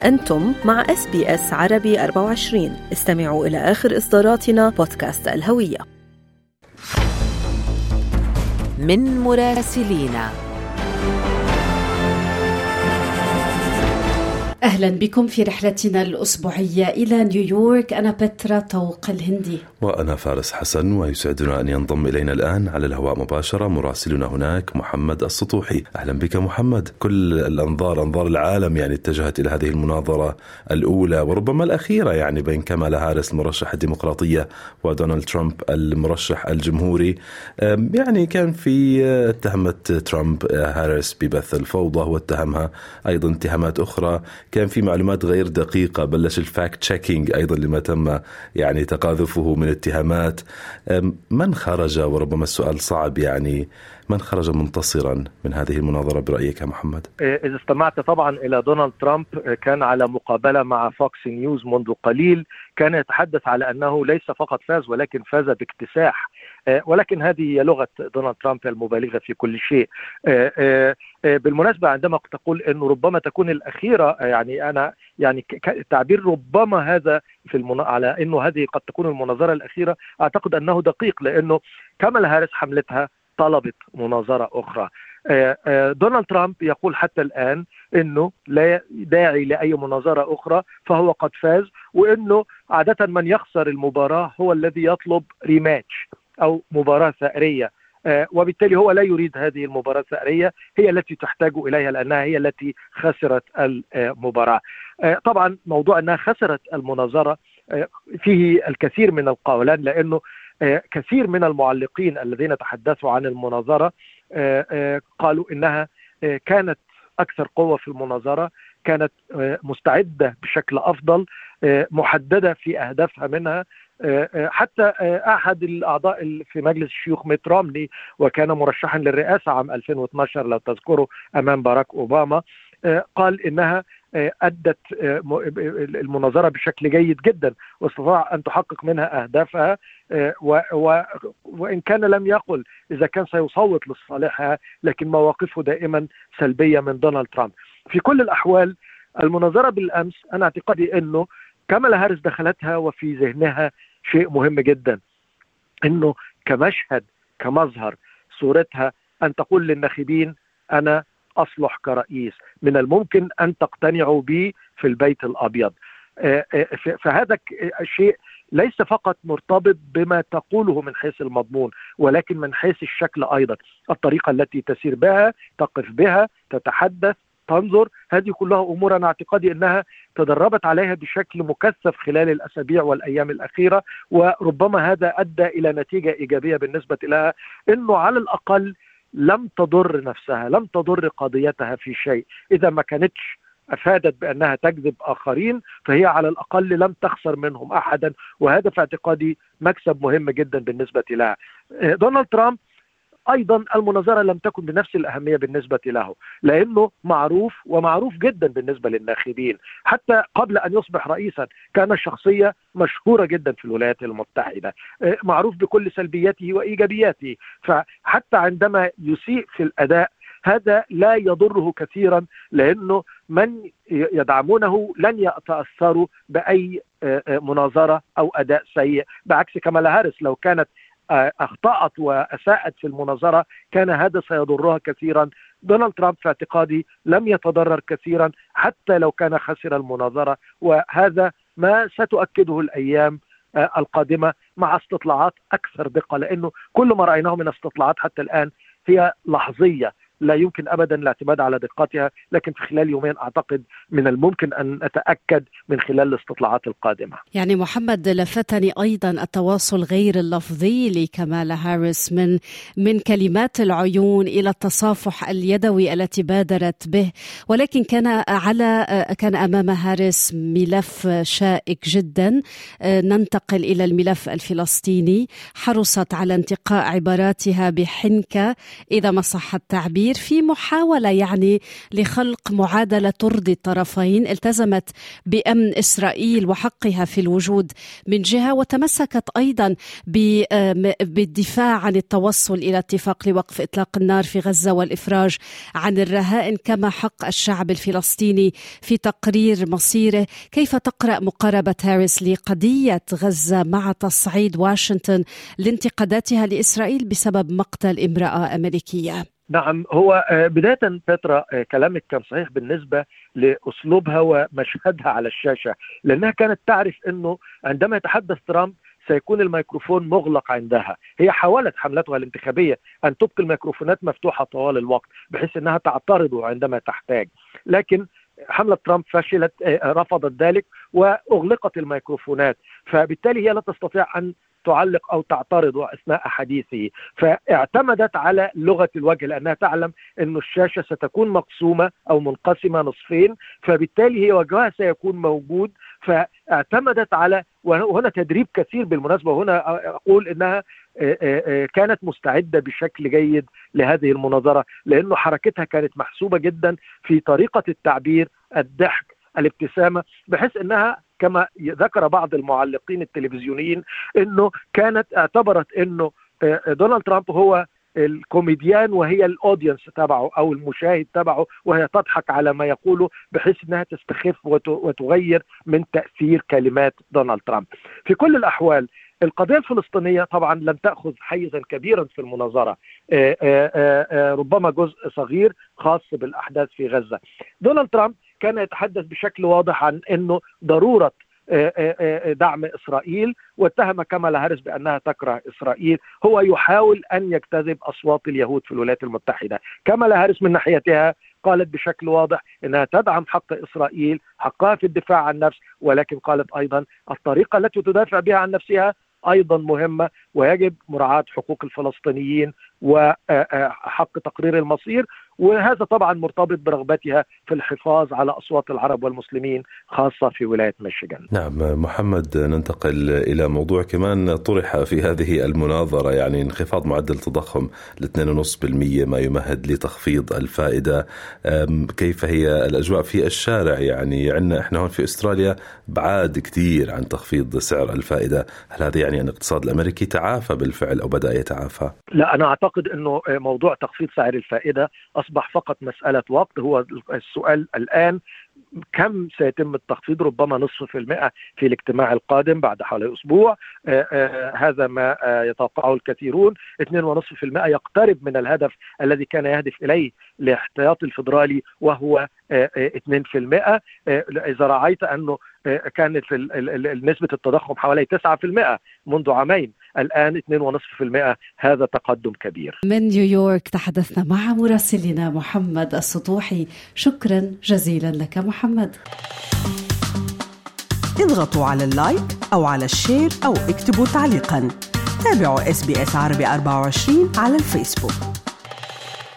أنتم مع SBS عربي 24. استمعوا إلى آخر إصداراتنا بودكاست الهوية. من مراسلينا. أهلا بكم في رحلتنا الأسبوعية إلى نيويورك. أنا بترا طوق الهندي وأنا فارس حسن، ويسعدنا أن ينضم إلينا الآن على الهواء مباشرة مراسلنا هناك محمد السطوحي. أهلا بك محمد. كل أنظار العالم اتجهت إلى هذه المناظرة الأولى وربما الأخيرة بين كامالا هاريس المرشح الديمقراطية ودونالد ترامب المرشح الجمهوري. كان في اتهمت ترامب هاريس ببث الفوضى واتهمها أيضا اتهامات أخرى. كان في معلومات غير دقيقة، بلش الفاكت تشيكينج أيضا لما تم تقاذفه من اتهامات. من خرج، وربما السؤال صعب، من خرج منتصرا من هذه المناظرة برأيك يا محمد؟ إذا استمعت طبعا إلى دونالد ترامب، كان على مقابلة مع فوكس نيوز منذ قليل، كان يتحدث على أنه ليس فقط فاز ولكن فاز باكتساح. ولكن هذه هي لغة دونالد ترامب المبالغة في كل شيء. بالمناسبة، عندما تقول أنه ربما تكون الأخيرة، أنا تعبير ربما هذا على أنه هذه قد تكون المناظرة الأخيرة، أعتقد أنه دقيق، لأنه كامالا هاريس حملتها طلبت مناظرة أخرى. دونالد ترامب يقول حتى الآن أنه لا داعي لأي مناظرة أخرى، فهو قد فاز، وأنه عادة من يخسر المباراة هو الذي يطلب ريماتش أو مباراة ثأرية، وبالتالي هو لا يريد هذه المباراة الثأرية، هي التي تحتاج إليها لأنها هي التي خسرت المباراة. طبعا موضوع أنها خسرت المناظرة فيه الكثير من القولان، لأنه كثير من المعلقين الذين تحدثوا عن المناظرة قالوا إنها كانت أكثر قوة في المناظرة، كانت مستعدة بشكل أفضل، محددة في أهدافها منها. حتى أحد الأعضاء في مجلس الشيوخ ميت رومني، وكان مرشحا للرئاسة عام 2012 لو تذكروا أمام باراك أوباما، قال إنها أدت المناظرة بشكل جيد جدا واستطاع أن تحقق منها أهدافها، وإن كان لم يقل إذا كان سيصوت لصالحها، لكن مواقفه دائما سلبية من دونالد ترامب. في كل الأحوال، المناظرة بالأمس أنا اعتقادي أنه كامالا هاريس دخلتها وفي ذهنها شيء مهم جدا، أنه كمشهد كمظهر صورتها أن تقول للناخبين أنا أصلح كرئيس، من الممكن أن تقتنعوا بي في البيت الأبيض. فهذا الشيء ليس فقط مرتبط بما تقوله من حيث المضمون، ولكن من حيث الشكل أيضا، الطريقة التي تسير بها، تقف بها، تتحدث، تنظر. هذه كلها أمور أنا اعتقادي أنها تدربت عليها بشكل مكثف خلال الأسابيع والأيام الأخيرة، وربما هذا أدى إلى نتيجة إيجابية بالنسبة لها، أنه على الأقل لم تضر نفسها، لم تضر قضيتها في شيء. إذا ما كانتش أفادت بأنها تكذب آخرين، فهي على الأقل لم تخسر منهم أحدا، وهذا في اعتقادي مكسب مهم جدا بالنسبة لها. دونالد ترامب أيضا المناظرة لم تكن بنفس الأهمية بالنسبة له، لأنه معروف جدا بالنسبة للناخبين. حتى قبل أن يصبح رئيسا كان شخصية مشهورة جدا في الولايات المتحدة، معروف بكل سلبياته وإيجابياته، فحتى عندما يسيء في الأداء هذا لا يضره كثيرا، لأنه من يدعمونه لن يتأثروا بأي مناظرة أو أداء سيء، بعكس كامالا هاريس لو كانت أخطأت وأساءت في المناظرة كان هذا سيضرها كثيرا. دونالد ترامب في اعتقادي لم يتضرر كثيرا حتى لو كان خسر المناظرة، وهذا ما ستؤكده الأيام القادمة مع استطلاعات أكثر دقة، لأنه كل ما رأيناه من استطلاعات حتى الآن هي لحظية، لا يمكن أبدا الاعتماد على دقتها، لكن في خلال يومين أعتقد من الممكن أن نتأكد من خلال الاستطلاعات القادمة. محمد، لفتني أيضا التواصل غير اللفظي لكامالا هاريس، من كلمات العيون إلى التصافح اليدوي التي بادرت به، ولكن كان أمام هاريس ملف شائك جدا. ننتقل إلى الملف الفلسطيني. حرصت على انتقاء عباراتها بحنكة إذا ما صح التعبير، كبير في محاولة يعني لخلق معادلة ترضي الطرفين التزمت بأمن إسرائيل وحقها في الوجود من جهة، وتمسكت أيضا بالدفاع عن التوصل إلى اتفاق لوقف إطلاق النار في غزة والإفراج عن الرهائن كما حق الشعب الفلسطيني في تقرير مصيره. كيف تقرأ مقاربة هاريس لقضية غزة مع تصعيد واشنطن لانتقاداتها لإسرائيل بسبب مقتل امرأة أمريكية؟ نعم، هو بداية بترا كلامك كان صحيح بالنسبة لأسلوبها ومشهدها على الشاشة، لأنها كانت تعرف أنه عندما يتحدث ترامب سيكون الميكروفون مغلق عندها. هي حاولت حملتها الانتخابية أن تبقي الميكروفونات مفتوحة طوال الوقت بحيث أنها تعترض عندما تحتاج، لكن حملة ترامب فشلت، رفضت ذلك وأغلقت الميكروفونات، فبالتالي هي لا تستطيع أن تعلق أو تعترض أثناء حديثه، فاعتمدت على لغة الوجه لأنها تعلم أن الشاشة ستكون مقسومة أو منقسمة نصفين، فبالتالي هي وجهها سيكون موجود، فاعتمدت على، وهنا تدريب كثير بالمناسبة، وهنا أقول أنها كانت مستعدة بشكل جيد لهذه المناظرة، لأنه حركتها كانت محسوبة جدا في طريقة التعبير، الضحك، الابتسامة، بحيث أنها كما ذكر بعض المعلقين التلفزيونيين أنه كانت اعتبرت أنه دونالد ترامب هو الكوميديان وهي الأودينس تبعه أو المشاهد تبعه، وهي تضحك على ما يقوله بحيث أنها تستخف وتغير من تأثير كلمات دونالد ترامب. في كل الأحوال القضية الفلسطينية طبعا لم تأخذ حيزا كبيرا في المناظرة، ربما جزء صغير خاص بالأحداث في غزة. دونالد ترامب كان يتحدث بشكل واضح عن أنه ضرورة دعم إسرائيل، واتهم كامالا هاريس بأنها تكره إسرائيل. هو يحاول أن يجتذب أصوات اليهود في الولايات المتحدة. كامالا هاريس من ناحيتها قالت بشكل واضح أنها تدعم حق إسرائيل، حقها في الدفاع عن النفس، ولكن قالت أيضا الطريقة التي تدافع بها عن نفسها أيضا مهمة، ويجب مراعاة حقوق الفلسطينيين وحق تقرير المصير، وهذا طبعا مرتبط برغبتها في الحفاظ على أصوات العرب والمسلمين خاصة في ولاية ميشيغان. نعم محمد، ننتقل إلى موضوع كمان طرح في هذه المناظرة، يعني انخفاض معدل التضخم ل 2.5%، ما يمهد لتخفيض الفائدة. كيف هي الأجواء في الشارع؟ يعني عندنا إحنا هون في أستراليا بعاد كتير عن تخفيض سعر الفائدة، هل هذا يعني أن الاقتصاد الأمريكي تعافى بالفعل أو بدأ يتعافى؟ لا، أنا أعتقد أنه موضوع تخفيض سعر الفائدة أصبح فقط مسألة وقت. هو السؤال الآن كم سيتم التخفيض؟ ربما 0.5% في الاجتماع القادم بعد حوالي أسبوع، هذا ما يتوقعه الكثيرون. 2.5% يقترب من الهدف الذي كان يهدف إليه الاحتياط الفيدرالي وهو 2%. إذا رأيت أنه كانت نسبة التضخم حوالي 9% منذ عامين، الآن 2.5%، هذا تقدم كبير. من نيويورك تحدثنا مع مراسلنا محمد السطوحي. شكرا جزيلا لك محمد. اضغطوا على اللايك أو على الشير أو اكتبوا تعليقا. تابعوا SBS عربي 24 على الفيسبوك.